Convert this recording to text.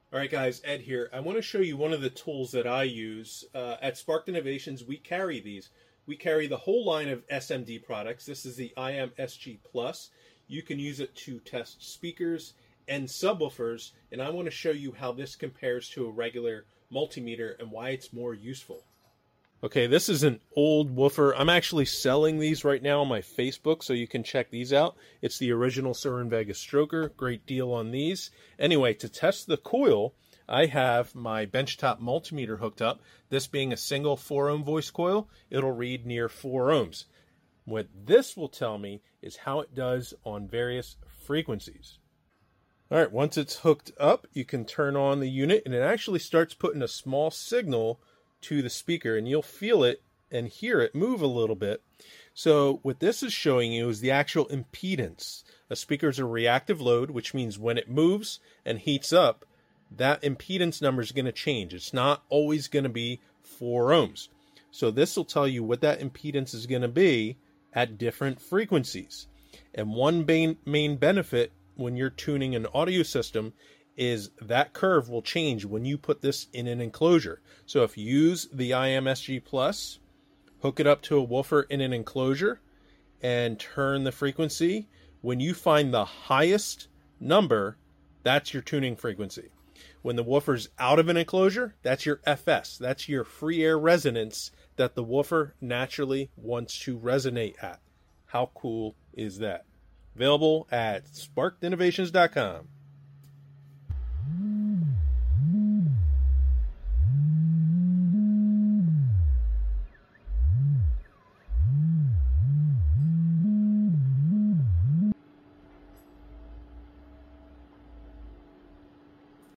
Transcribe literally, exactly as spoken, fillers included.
All right, guys, Ed here. I want to show you one of the tools that I use. Uh, at Sparked Innovations, we carry these. We carry the whole line of S M D products. This is the I M S G Plus. You can use it to test speakers and subwoofers, and I want to show you how this compares to a regular multimeter and why it's more useful. Okay, this is an old woofer. I'm actually selling these right now on my Facebook, so you can check these out. It's the original Surin Vega Stroker. Great deal on these. Anyway, to test the coil, I have my benchtop multimeter hooked up. This being a single four ohm voice coil, it'll read near four ohms. What this will tell me is how it does on various frequencies. All right, once it's hooked up, you can turn on the unit, and it actually starts putting a small signal to the speaker, and you'll feel it and hear it move a little bit. So what this is showing you is the actual impedance. A speaker is a reactive load, which means when it moves and heats up, that impedance number is going to change. It's not always going to be four ohms. So this will tell you what that impedance is going to be at different frequencies. And one main, main benefit when you're tuning an audio system is that curve will change when you put this in an enclosure. So if you use the I M S G Plus, hook it up to a woofer in an enclosure, and turn the frequency, when you find the highest number, that's your tuning frequency. When the woofer's out of an enclosure, that's your F S. That's your free air resonance that the woofer naturally wants to resonate at. How cool is that? Available at sparked innovations dot com.